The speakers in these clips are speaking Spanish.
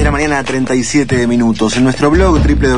la mañana, 37 minutos. En nuestro blog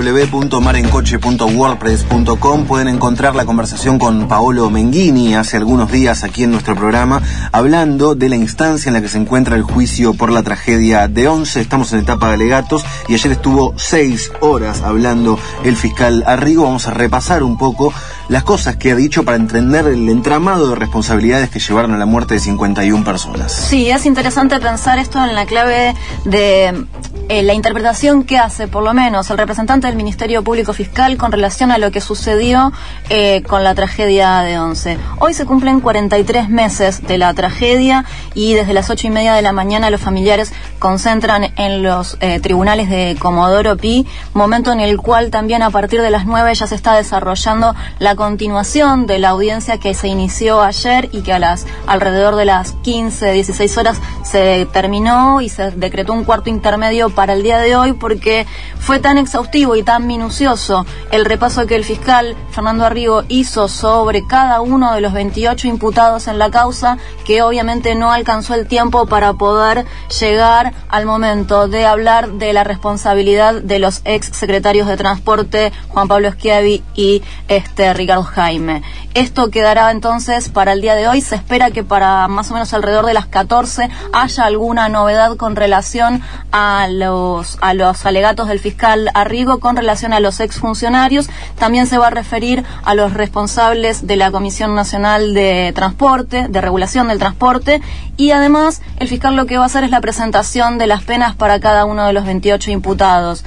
www.marencoche.wordpress.com pueden encontrar la conversación con Paolo Menghini hace algunos días aquí en nuestro programa, hablando de la instancia en la que se encuentra el juicio por la tragedia de Once. Estamos en etapa de alegatos y ayer estuvo 6 horas hablando el fiscal Arrigo. Vamos a repasar un poco las cosas que ha dicho para entender el entramado de responsabilidades que llevaron a la muerte de 51 personas. Sí, es interesante pensar esto en la clave de la interpretación que hace, por lo menos, el representante del Ministerio Público Fiscal con relación a lo que sucedió con la tragedia de Once. Hoy se cumplen 43 meses de la tragedia y desde las 8:30 de la mañana los familiares concentran en los tribunales de Comodoro Pi, momento en el cual también a partir de las 9 ya se está desarrollando la continuación de la audiencia que se inició ayer y que alrededor de las 15, 16 horas se terminó y se decretó un cuarto intermedio para el día de hoy, porque fue tan exhaustivo y tan minucioso el repaso que el fiscal Fernando Arrigo hizo sobre cada uno de los 28 imputados en la causa, que obviamente no alcanzó el tiempo para poder llegar al momento de hablar de la responsabilidad de los ex secretarios de Transporte, Juan Pablo Schiavi y Ricardo Jaime. Esto quedará entonces para el día de hoy. Se espera que para más o menos alrededor de las 14 haya alguna novedad con relación a los alegatos del fiscal Arrigo con relación a los exfuncionarios. También se va a referir a los responsables de la Comisión Nacional de Transporte, de Regulación del Transporte, y además el fiscal lo que va a hacer es la presentación de las penas para cada uno de los 28 imputados.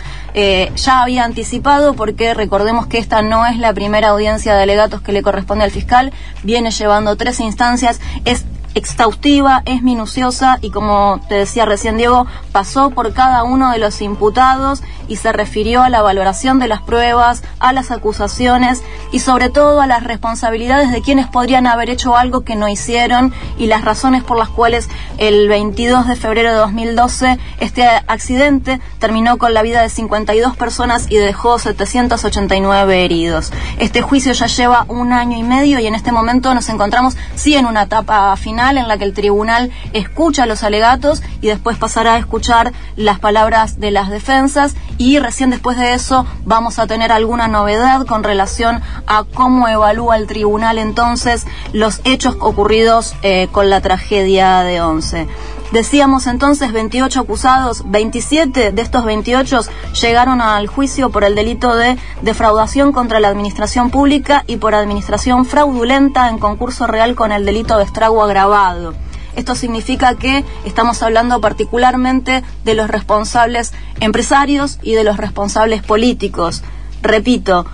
Ya había anticipado, porque recordemos que esta no es la primera audiencia de alegatos que le corresponde al fiscal, viene llevando 3 instancias, es exhaustiva, es minuciosa y, como te decía recién Diego, pasó por cada uno de los imputados y se refirió a la valoración de las pruebas, a las acusaciones y sobre todo a las responsabilidades de quienes podrían haber hecho algo que no hicieron y las razones por las cuales el 22 de febrero de 2012 este accidente terminó con la vida de 52 personas y dejó 789 heridos. Este juicio ya lleva 1 año y medio y en este momento nos encontramos sí en una etapa final en la que el tribunal escucha los alegatos y después pasará a escuchar las palabras de las defensas, y recién después de eso vamos a tener alguna novedad con relación a cómo evalúa el tribunal entonces los hechos ocurridos con la tragedia de Once. Decíamos entonces 28 acusados, 27 de estos 28 llegaron al juicio por el delito de defraudación contra la administración pública y por administración fraudulenta en concurso real con el delito de estrago agravado. Esto significa que estamos hablando particularmente de los responsables empresarios y de los responsables políticos. Repito,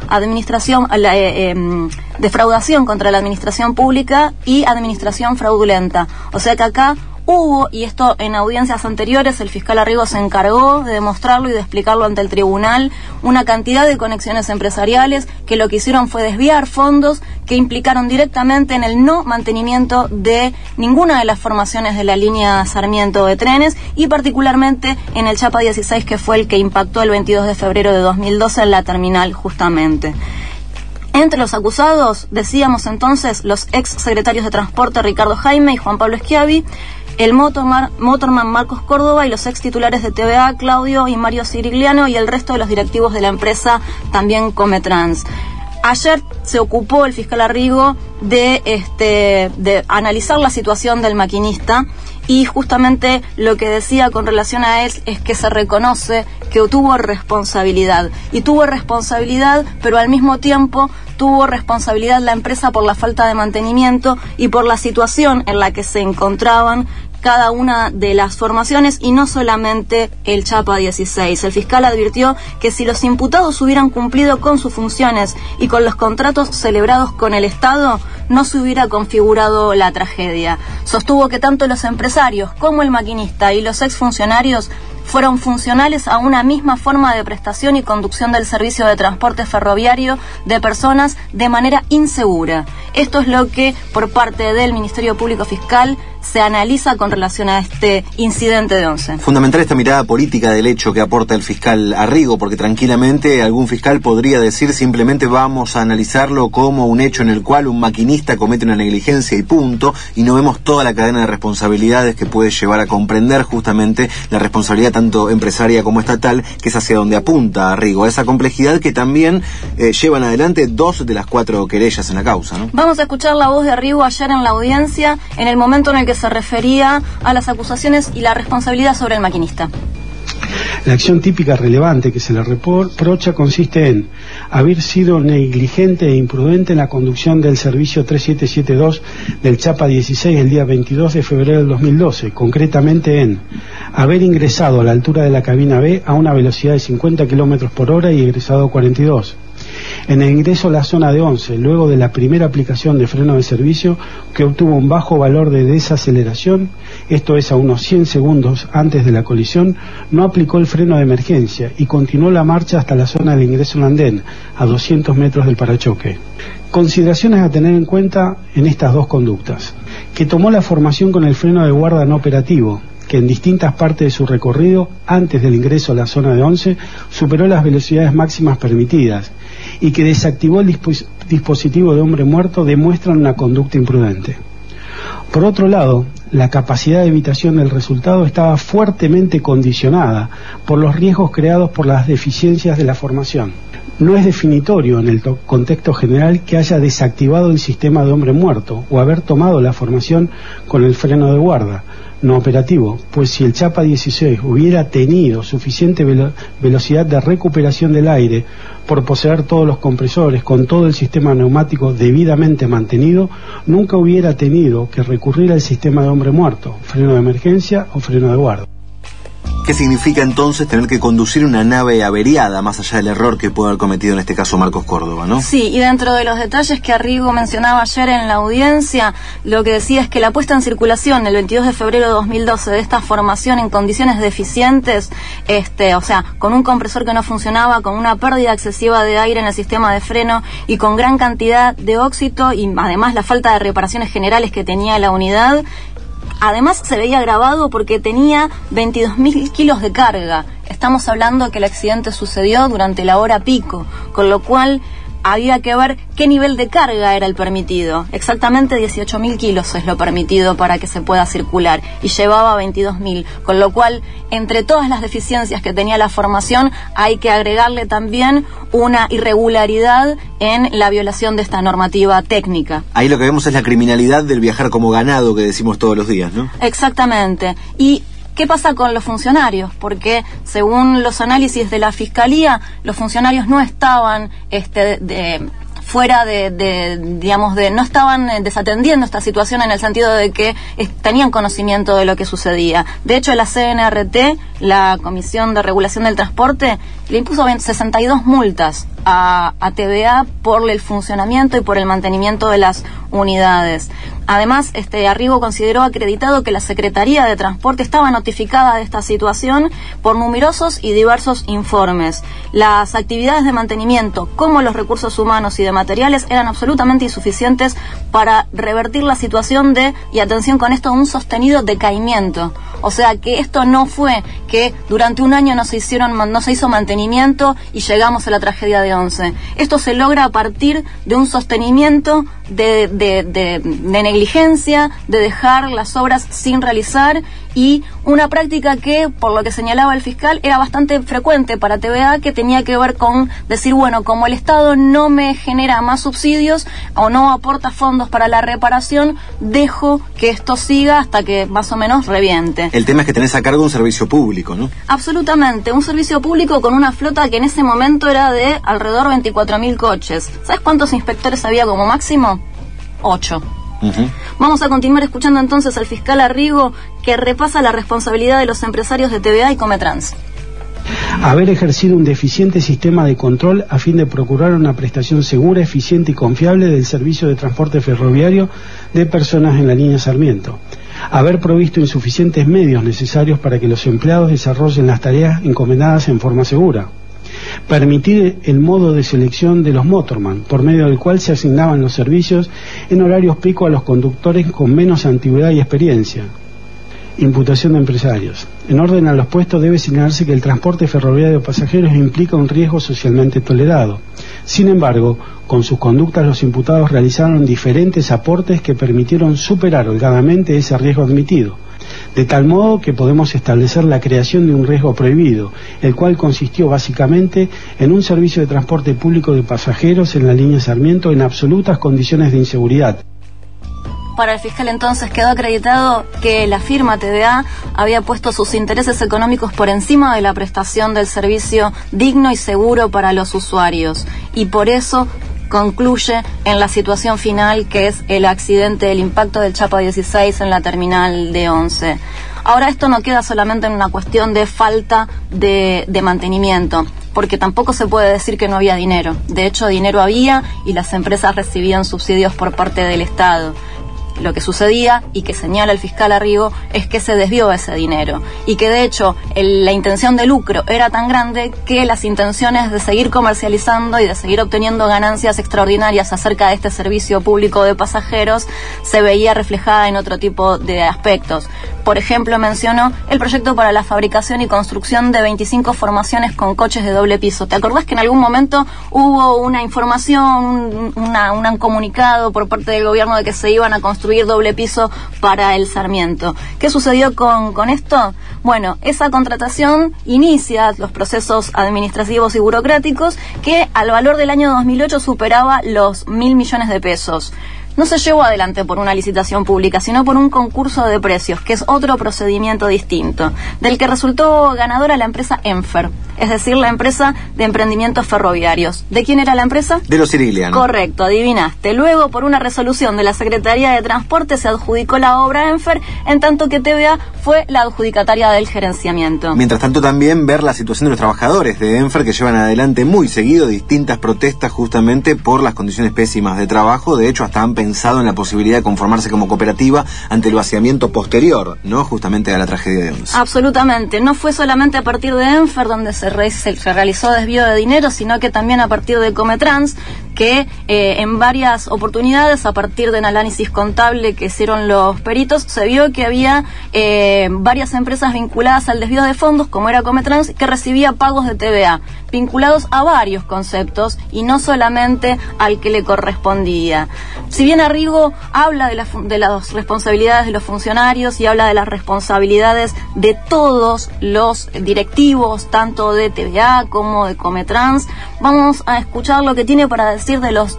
defraudación contra la administración pública y administración fraudulenta. O sea que acá hubo, y esto en audiencias anteriores el fiscal Arrigo se encargó de demostrarlo y de explicarlo ante el tribunal, una cantidad de conexiones empresariales que lo que hicieron fue desviar fondos que implicaron directamente en el no mantenimiento de ninguna de las formaciones de la línea Sarmiento de trenes y particularmente en el Chapa 16, que fue el que impactó el 22 de febrero de 2012 en la terminal justamente. Entre los acusados, decíamos entonces, los ex secretarios de Transporte Ricardo Jaime y Juan Pablo Schiavi, el motorman Marcos Córdoba y los ex titulares de TVA, Claudio y Mario Cirigliano, y el resto de los directivos de la empresa, también Cometrans. Ayer se ocupó el fiscal Arrigo de analizar la situación del maquinista y justamente lo que decía con relación a él es que se reconoce que tuvo responsabilidad. Y tuvo responsabilidad, pero al mismo tiempo tuvo responsabilidad la empresa por la falta de mantenimiento y por la situación en la que se encontraban cada una de las formaciones y no solamente el Chapa 16. El fiscal advirtió que si los imputados hubieran cumplido con sus funciones y con los contratos celebrados con el Estado, no se hubiera configurado la tragedia. Sostuvo que tanto los empresarios como el maquinista y los exfuncionarios fueron funcionales a una misma forma de prestación y conducción del servicio de transporte ferroviario de personas de manera insegura. Esto es lo que por parte del Ministerio Público Fiscal se analiza con relación a este incidente de Once. Fundamental esta mirada política del hecho que aporta el fiscal Arrigo, porque tranquilamente algún fiscal podría decir simplemente vamos a analizarlo como un hecho en el cual un maquinista comete una negligencia y punto, y no vemos toda la cadena de responsabilidades que puede llevar a comprender justamente la responsabilidad tanto empresaria como estatal, que es hacia donde apunta Arrigo, a esa complejidad que también llevan adelante 2 de las 4 querellas en la causa, ¿no? Vamos a escuchar la voz de Arrigo ayer en la audiencia, en el momento en el que se refería a las acusaciones y la responsabilidad sobre el maquinista. La acción típica relevante que se le reprocha consiste en haber sido negligente e imprudente en la conducción del servicio 3772 del Chapa 16 el día 22 de febrero del 2012, concretamente en haber ingresado a la altura de la cabina B a una velocidad de 50 km por hora y egresado 42. En el ingreso a la zona de Once, luego de la primera aplicación de freno de servicio, que obtuvo un bajo valor de desaceleración, esto es a unos 100 segundos antes de la colisión, no aplicó el freno de emergencia y continuó la marcha hasta la zona del ingreso al andén, a 200 metros del parachoque. Consideraciones a tener en cuenta en estas 2 conductas: que tomó la formación con el freno de guarda no operativo, que en distintas partes de su recorrido, antes del ingreso a la zona de Once, superó las velocidades máximas permitidas, y que desactivó el dispositivo de hombre muerto, demuestran una conducta imprudente. Por otro lado, la capacidad de evitación del resultado estaba fuertemente condicionada por los riesgos creados por las deficiencias de la formación. No es definitorio en el contexto general que haya desactivado el sistema de hombre muerto o haber tomado la formación con el freno de guarda no operativo, pues si el Chapa 16 hubiera tenido suficiente velocidad de recuperación del aire por poseer todos los compresores con todo el sistema neumático debidamente mantenido, nunca hubiera tenido que recurrir al sistema de hombre muerto, freno de emergencia o freno de guarda. ¿Qué significa entonces tener que conducir una nave averiada, más allá del error que puede haber cometido en este caso Marcos Córdoba, ¿no? Sí, y dentro de los detalles que Arrigo mencionaba ayer en la audiencia, lo que decía es que la puesta en circulación el 22 de febrero de 2012 de esta formación en condiciones deficientes, o sea, con un compresor que no funcionaba, con una pérdida excesiva de aire en el sistema de freno y con gran cantidad de óxido y además la falta de reparaciones generales que tenía la unidad. Además se veía grabado porque tenía 22.000 kilos de carga. Estamos hablando que el accidente sucedió durante la hora pico, con lo cual había que ver qué nivel de carga era el permitido. Exactamente 18.000 kilos es lo permitido para que se pueda circular y llevaba 22.000, con lo cual entre todas las deficiencias que tenía la formación hay que agregarle también una irregularidad en la violación de esta normativa técnica. Ahí lo que vemos es la criminalidad del viajar como ganado que decimos todos los días, ¿no? Exactamente. Y ¿qué pasa con los funcionarios? Porque según los análisis de la Fiscalía, los funcionarios no estaban no estaban desatendiendo esta situación en el sentido de que tenían conocimiento de lo que sucedía. De hecho, la CNRT, la Comisión de Regulación del Transporte, le impuso 62 multas a TVA por el funcionamiento y por el mantenimiento de las unidades. Además, Arrigo consideró acreditado que la Secretaría de Transporte estaba notificada de esta situación por numerosos y diversos informes. Las actividades de mantenimiento, como los recursos humanos y de materiales, eran absolutamente insuficientes para revertir la situación y atención con esto, un sostenido decaimiento. O sea que esto no fue que durante un año no se hizo mantenimiento y llegamos a la tragedia de Once. Esto se logra a partir de un sostenimiento de negligencia, de dejar las obras sin realizar, y una práctica que, por lo que señalaba el fiscal, era bastante frecuente para TVA, que tenía que ver con decir, bueno, como el Estado no me genera más subsidios o no aporta fondos para la reparación, dejo que esto siga hasta que más o menos reviente. El tema es que tenés a cargo un servicio público, ¿no? Absolutamente, un servicio público con una flota que en ese momento era de alrededor de 24.000 coches. ¿Sabes cuántos inspectores había como máximo? 8. Vamos a continuar escuchando entonces al fiscal Arrigo, que repasa la responsabilidad de los empresarios de TVA y Cometrans. Haber ejercido un deficiente sistema de control a fin de procurar una prestación segura, eficiente y confiable del servicio de transporte ferroviario de personas en la línea Sarmiento. Haber provisto insuficientes medios necesarios para que los empleados desarrollen las tareas encomendadas en forma segura. permitir el modo de selección de los motorman, por medio del cual se asignaban los servicios en horarios pico a los conductores con menos antigüedad y experiencia. Imputación de empresarios. En orden a los puestos debe señalarse que el transporte ferroviario de pasajeros implica un riesgo socialmente tolerado. Sin embargo, con sus conductas los imputados realizaron diferentes aportes que permitieron superar holgadamente ese riesgo admitido, de tal modo que podemos establecer la creación de un riesgo prohibido, el cual consistió básicamente en un servicio de transporte público de pasajeros en la línea Sarmiento en absolutas condiciones de inseguridad. Para el fiscal entonces quedó acreditado que la firma TVA había puesto sus intereses económicos por encima de la prestación del servicio digno y seguro para los usuarios, y por eso concluye en la situación final, que es el accidente del impacto del Chapa 16 en la terminal de Once. Ahora esto no queda solamente en una cuestión de falta de mantenimiento, porque tampoco se puede decir que no había dinero. De hecho, dinero había y las empresas recibían subsidios por parte del Estado. Lo que sucedía, y que señala el fiscal Arrigo, es que se desvió ese dinero y que de hecho la intención de lucro era tan grande que las intenciones de seguir comercializando y de seguir obteniendo ganancias extraordinarias acerca de este servicio público de pasajeros se veía reflejada en otro tipo de aspectos. Por ejemplo, mencionó el proyecto para la fabricación y construcción de 25 formaciones con coches de doble piso. ¿Te acordás que en algún momento hubo una información, un comunicado por parte del gobierno de que se iban a construir doble piso para el Sarmiento? ¿Qué sucedió con esto? Bueno, esa contratación inicia los procesos administrativos y burocráticos que al valor del año 2008 superaba los 1.000 millones de pesos. No se llevó adelante por una licitación pública, sino por un concurso de precios, que es otro procedimiento distinto, del que resultó ganadora la empresa Enfer, es decir, la empresa de emprendimientos ferroviarios. ¿De quién era la empresa? De los Sirigliano. Correcto, adivinaste. Luego, por una resolución de la Secretaría de Transporte, se adjudicó la obra a Enfer, en tanto que TVA fue la adjudicataria del gerenciamiento. Mientras tanto, también ver la situación de los trabajadores de Enfer, que llevan adelante muy seguido distintas protestas justamente por las condiciones pésimas de trabajo. De hecho, hasta han pensado en la posibilidad de conformarse como cooperativa ante el vaciamiento posterior, ¿no? Justamente a la tragedia de Once. Absolutamente. No fue solamente a partir de Enfer donde se realizó desvío de dinero, sino que también a partir de Cometrans, que en varias oportunidades, a partir de un análisis contable que hicieron los peritos, se vio que había varias empresas vinculadas al desvío de fondos, como era Cometrans, que recibía pagos de TVA, vinculados a varios conceptos y no solamente al que le correspondía. Si bien Arrigo habla de las responsabilidades de los funcionarios y habla de las responsabilidades de todos los directivos, tanto de TVA como de Cometrans, vamos a escuchar lo que tiene para decir de los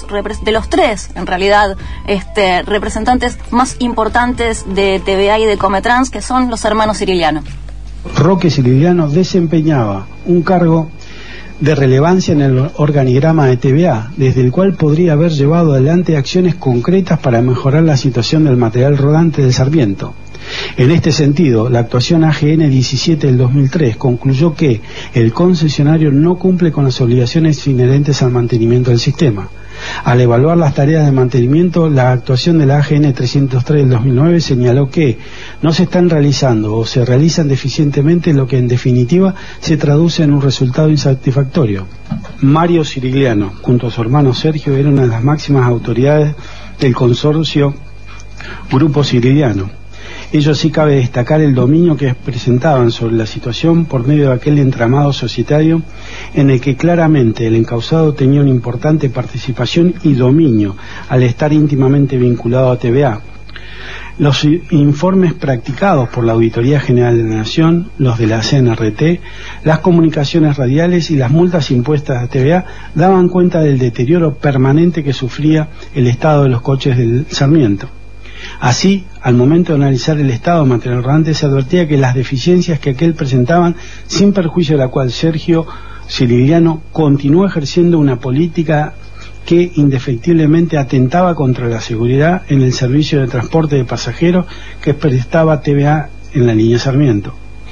tres, en realidad, representantes más importantes de TVA y de Cometrans, que son los hermanos Sirigliano. Roque Sirigliano desempeñaba un cargo de relevancia en el organigrama de TVA, desde el cual podría haber llevado adelante acciones concretas para mejorar la situación del material rodante del Sarmiento. En este sentido, la actuación AGN 17 del 2003 concluyó que el concesionario no cumple con las obligaciones inherentes al mantenimiento del sistema. Al evaluar las tareas de mantenimiento, la actuación de la AGN 303 del 2009 señaló que no se están realizando o se realizan deficientemente, lo que en definitiva se traduce en un resultado insatisfactorio. Mario Sirigliano, junto a su hermano Sergio, era una de las máximas autoridades del consorcio Grupo Sirigliano. Ello sí cabe destacar el dominio que presentaban sobre la situación por medio de aquel entramado societario en el que claramente el encausado tenía una importante participación y dominio al estar íntimamente vinculado a TVA. Los informes practicados por la Auditoría General de la Nación, los de la CNRT, las comunicaciones radiales y las multas impuestas a TVA daban cuenta del deterioro permanente que sufría el estado de los coches del Sarmiento. Así, al momento de analizar el estado de material rodante, se advertía que las deficiencias que aquel presentaban, sin perjuicio de la cual Sergio Sirigliano continuó ejerciendo una política que indefectiblemente atentaba contra la seguridad en el servicio de transporte de pasajeros que prestaba TVA en la línea Sarmiento.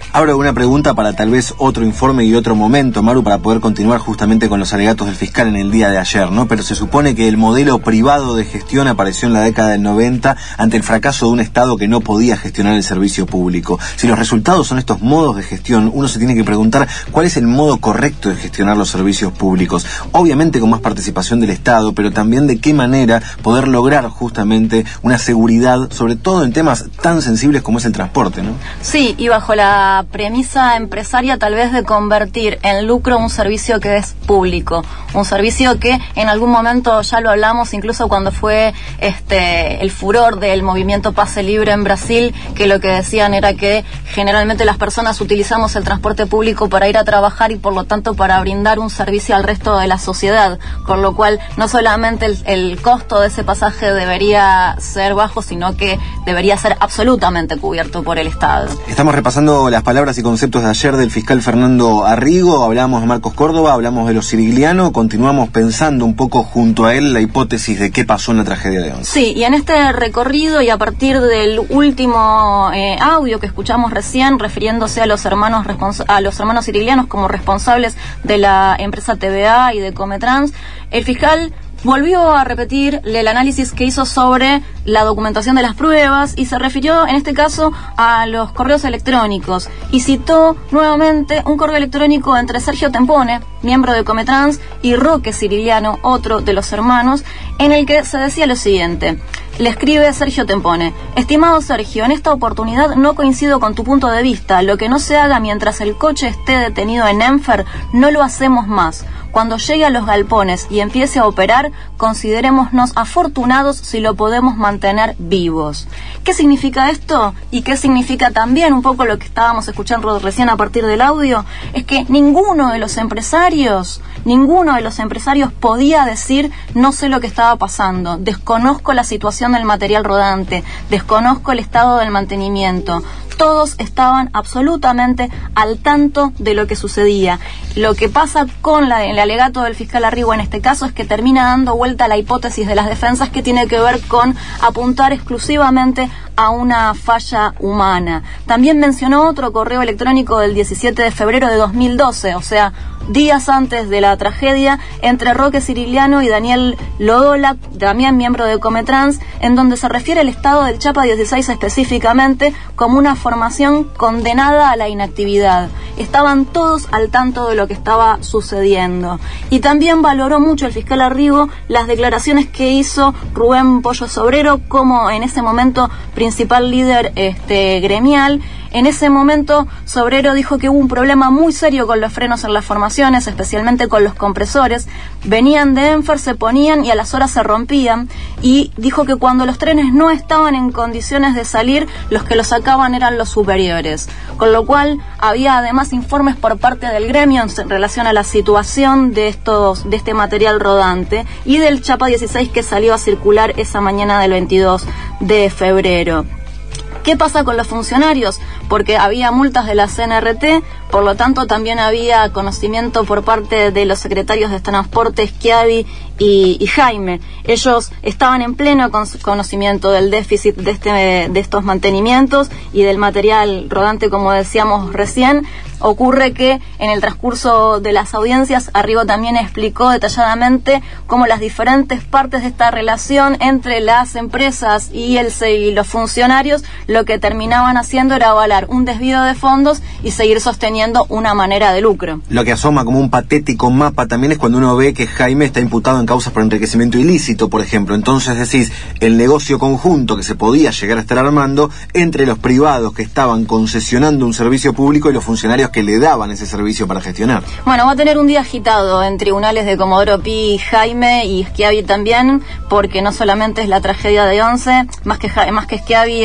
Ahora una pregunta para tal vez otro informe y otro momento, Maru, para poder continuar justamente con los alegatos del fiscal en el día de ayer, ¿no? Pero se supone que el modelo privado de gestión apareció en la década del 90 ante el fracaso de un Estado que no podía gestionar el servicio público. Si los resultados son estos modos de gestión, uno se tiene que preguntar cuál es el modo correcto de gestionar los servicios públicos. Obviamente con más participación del Estado, pero también de qué manera poder lograr justamente una seguridad, sobre todo en temas tan sensibles como es el transporte, ¿no? Sí, y bajo la premisa empresaria tal vez de convertir en lucro un servicio que es público, un servicio que en algún momento ya lo hablamos, incluso cuando fue el furor del movimiento Pase Libre en Brasil, que lo que decían era que generalmente las personas utilizamos el transporte público para ir a trabajar y por lo tanto para brindar un servicio al resto de la sociedad, con lo cual no solamente el costo de ese pasaje debería ser bajo, sino que debería ser absolutamente cubierto por el Estado. Estamos repasando las palabras y conceptos de ayer del fiscal Fernando Arrigo, hablamos de Marcos Córdoba, hablamos de lo Sirigliano, continuamos pensando un poco junto a él la hipótesis de qué pasó en la tragedia de Once. Sí, y en este recorrido y a partir del último audio que escuchamos recién, refiriéndose a los hermanos siriglianos como responsables de la empresa TVA y de Cometrans, el fiscal volvió a repetir el análisis que hizo sobre la documentación de las pruebas y se refirió en este caso a los correos electrónicos y citó nuevamente un correo electrónico entre Sergio Tempone, miembro de Cometrans, y Roque Sirigliano, otro de los hermanos, en el que se decía lo siguiente. Le escribe Sergio Tempone: estimado Sergio, en esta oportunidad no coincido con tu punto de vista. Lo que no se haga mientras el coche esté detenido en Enfer, no lo hacemos más. Cuando llegue a los galpones y empiece a operar, considerémonos afortunados si lo podemos mantener vivos. ¿Qué significa esto? Y qué significa también un poco lo que estábamos escuchando recién a partir del audio, es que ninguno de los empresarios podía decir no sé lo que estaba pasando, desconozco la situación del material rodante, desconozco el estado del mantenimiento. Todos estaban absolutamente al tanto de lo que sucedía. Lo que pasa con el alegato del fiscal Arrigo en este caso es que termina dando vuelta a la hipótesis de las defensas que tiene que ver con apuntar exclusivamente a una falla humana. También mencionó otro correo electrónico del 17 de febrero de 2012, o sea, días antes de la tragedia, entre Roque Sirigliano y Daniel Lodola, también miembro de Cometrans, en donde se refiere al estado del Chapa 16 específicamente como una formación condenada a la inactividad. Estaban todos al tanto de lo que estaba sucediendo. Y también valoró mucho el fiscal Arrigo las declaraciones que hizo Rubén Pollo Sobrero como en ese momento principal líder gremial. En ese momento, Sobrero dijo que hubo un problema muy serio con los frenos en las formaciones, especialmente con los compresores. Venían de Enfer, se ponían y a las horas se rompían. Y dijo que cuando los trenes no estaban en condiciones de salir, los que los sacaban eran los superiores. Con lo cual, había además informes por parte del gremio en relación a la situación de este material rodante y del Chapa 16 que salió a circular esa mañana del 22 de febrero. ¿Qué pasa con los funcionarios? Porque había multas de la CNRT, por lo tanto también había conocimiento por parte de los secretarios de Transporte, Schiavi y Jaime. Ellos estaban en pleno conocimiento del déficit de estos mantenimientos y del material rodante, como decíamos recién. Ocurre que en el transcurso de las audiencias, Arrigo también explicó detalladamente cómo las diferentes partes de esta relación entre las empresas y los funcionarios lo que terminaban haciendo era avalar un desvío de fondos y seguir sosteniendo una manera de lucro. Lo que asoma como un patético mapa también es cuando uno ve que Jaime está imputado en causas por enriquecimiento ilícito, por ejemplo. Entonces decís, el negocio conjunto que se podía llegar a estar armando entre los privados que estaban concesionando un servicio público y los funcionarios que le daban ese servicio para gestionar. Bueno, va a tener un día agitado en tribunales de Comodoro Pi, Jaime y Schiavi también, porque no solamente es la tragedia de Once, más que Schiavi,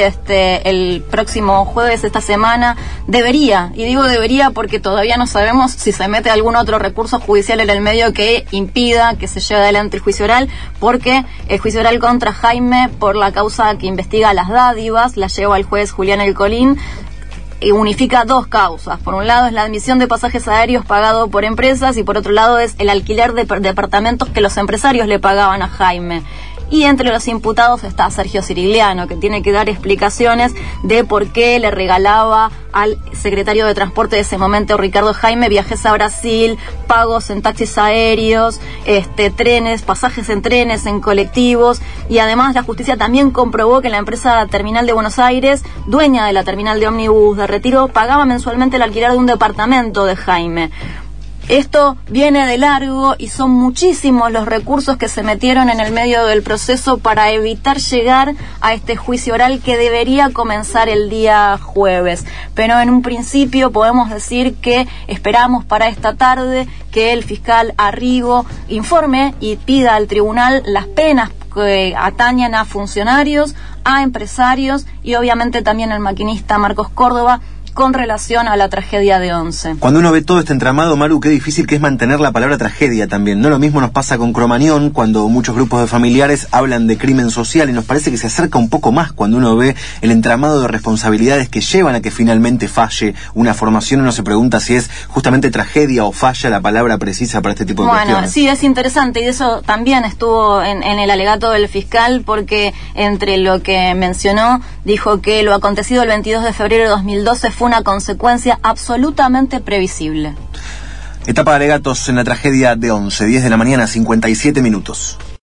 el próximo jueves de esta semana debería, y digo debería porque todavía no sabemos si se mete algún otro recurso judicial en el medio que impida que se lleve adelante el juicio oral, porque el juicio oral contra Jaime por la causa que investiga las dádivas la lleva el juez Julián Elcolín y unifica dos causas. Por un lado es la admisión de pasajes aéreos pagado por empresas y por otro lado es el alquiler de departamentos que los empresarios le pagaban a Jaime. y entre los imputados está Sergio Cirigliano, que tiene que dar explicaciones de por qué le regalaba al secretario de Transporte de ese momento, Ricardo Jaime, viajes a Brasil, pagos en taxis aéreos, trenes, pasajes en trenes, en colectivos, y además la justicia también comprobó que la empresa Terminal de Buenos Aires, dueña de la terminal de ómnibus de Retiro, pagaba mensualmente el alquiler de un departamento de Jaime. Esto viene de largo y son muchísimos los recursos que se metieron en el medio del proceso para evitar llegar a este juicio oral que debería comenzar el día jueves. Pero en un principio podemos decir que esperamos para esta tarde que el fiscal Arrigo informe y pida al tribunal las penas que atañen a funcionarios, a empresarios y obviamente también al maquinista Marcos Córdoba, con relación a la tragedia de Once. Cuando uno ve todo este entramado, Maru, qué difícil que es mantener la palabra tragedia también. No lo mismo nos pasa con Cromañón, cuando muchos grupos de familiares hablan de crimen social, y nos parece que se acerca un poco más cuando uno ve el entramado de responsabilidades que llevan a que finalmente falle una formación. Uno se pregunta si es justamente tragedia o falla la palabra precisa para este tipo de cuestiones. Bueno, sí, es interesante, y eso también estuvo en el alegato del fiscal, porque entre lo que mencionó, dijo que lo acontecido el 22 de febrero de 2012 fue una consecuencia absolutamente previsible. Etapa de alegatos en la tragedia de Once, 10 de la mañana, 57 minutos.